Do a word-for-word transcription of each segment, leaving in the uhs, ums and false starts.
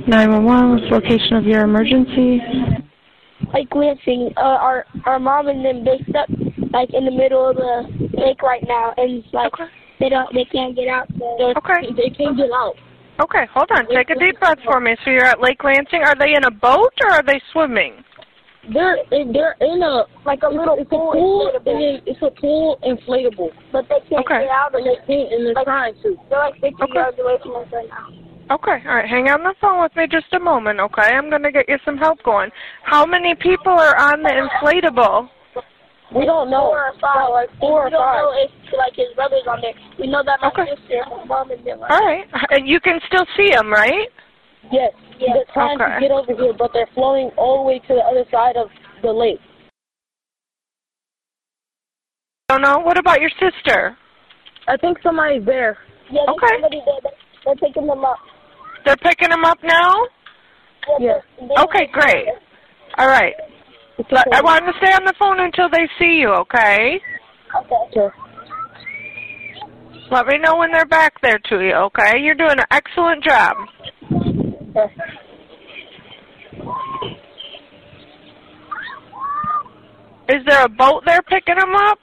nine one one, what's the location of your emergency? Like Lansing, uh, our our mom and them, they stuck like in the middle of the lake right now, and it's like Okay. they don't, they can't get out. So Okay. They can't get out. Okay, hold on. Take a deep breath for me. So you're at Lake Lansing. Are they in a boat or are they swimming? They're they're in a like a little It's pool, a pool, and inflatable. then it's a pool inflatable. But they can't Okay. get out, and they can't, And they're like, trying to. they're like fifty Okay. yards away from us right now. Okay, all right. Hang on the phone with me just a moment, okay? I'm going to get you some help going. How many people are on the inflatable? We don't know. Four or five. About like four we or don't five. know if like his brother's on there. We know that my Okay. sister, my mom, and them. Are All right. And you can still see them, right? Yes. Yeah. They're trying Okay. to get over here, but they're flowing all the way to the other side of the lake. Don't know. What about your sister? I think somebody's there. Yeah, there's Okay. somebody there. They're, they're picking them up. They're picking them up now? Yes. They- they- Okay, great. All right. It's Let- okay. I want to stay on the phone until they see you, okay? Okay. Okay. Let me know when they're back there to you, okay? You're doing an excellent job. Okay. Is there a boat there picking them up?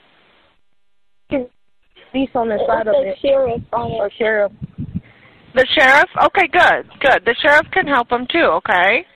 Police on the It side of says it. sheriff on it. Or sheriff. The sheriff? Okay, good, good. The sheriff can help them too, okay?